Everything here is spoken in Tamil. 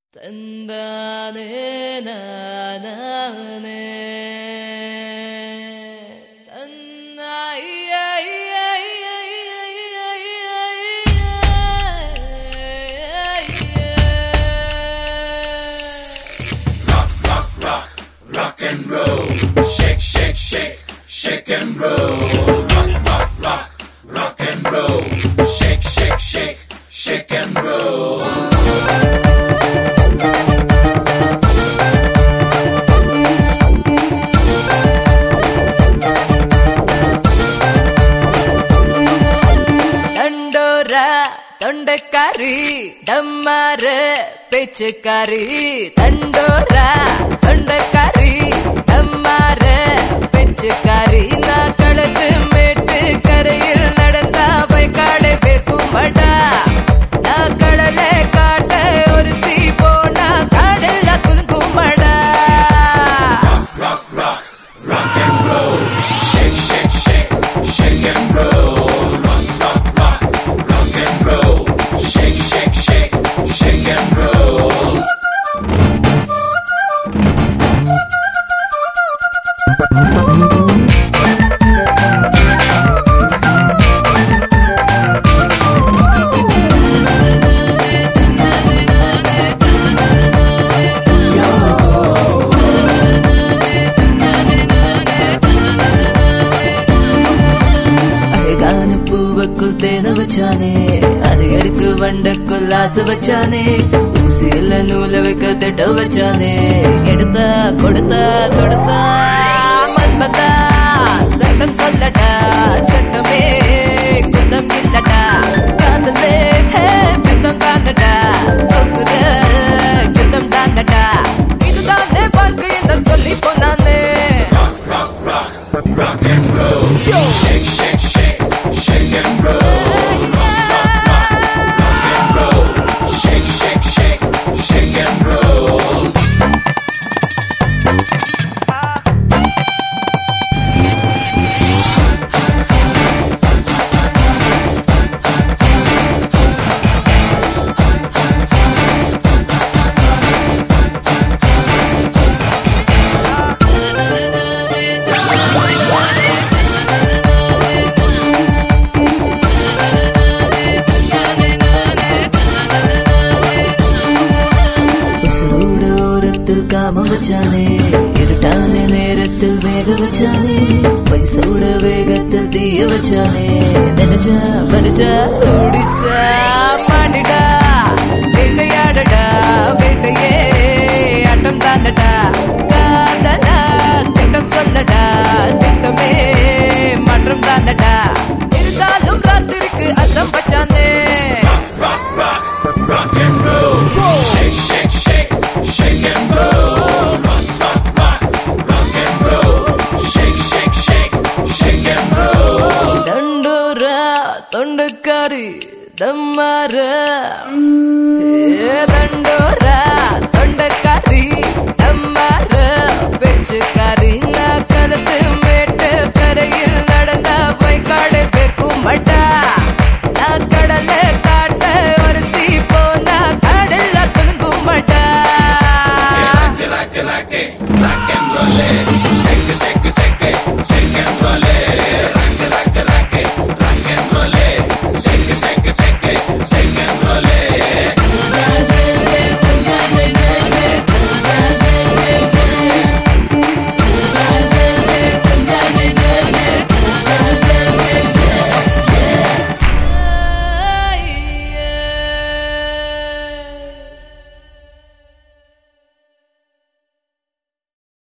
தந்தானே நானே Rock and roll, shake, shake, shake, shake and roll. Rock, rock, rock, rock and roll, shake, shake, shake, shake and roll. Dandora, Tondakari, Damare, Pechikari, Dandora, Tondakari, Damare, Pechikari, Nakalatu, Metu, Karayil, Nadanda, Vaikade, Pekumada, Nakadale, Kata, Ursi, Pona, Kadala, Kunkumada. Rock, rock, rock, rock and roll, shake, shake, shake, shake and roll. Rock, rock, rock, rock and roll, shake, shake, shake, shake and roll. தேன வச்சானே அது எடுக்கு வண்டக்குள் ஆசை வச்சானே ஊசியில நூல வைக்க திட்ட வச்சானே எடுத்தா கொடுத்தா கொடுத்தா மன்மதா சட்டம் சொல்லட்டா சட்டமே குத்தம் இல்லட்டா காதலே பித்தம் தாண்டட்டா தொக்குற குத்தம் தாண்டட்டா இதுதானே வாழ்க்கை என்று சொல்லி போனானே. Rock, rock, rock, rock and roll, shake, shake, shake, shake and roll. Rock, rock, rock, rock and roll, shake, shake, shake, shake and roll. காமம் வச்சானே இருட்டான நேரத்தில் வேக வச்சானே வயசோட வேகத்தில் தீய வச்சானே நினைச்சா மனிச்சா ஓடிச்சா மாடிடா வேட்டையாடடா வேட்டையே ஆட்டம் தாண்டடா காதலா திட்டம் சொல்லடா திட்டமே மாற்றம் தாண்டடா.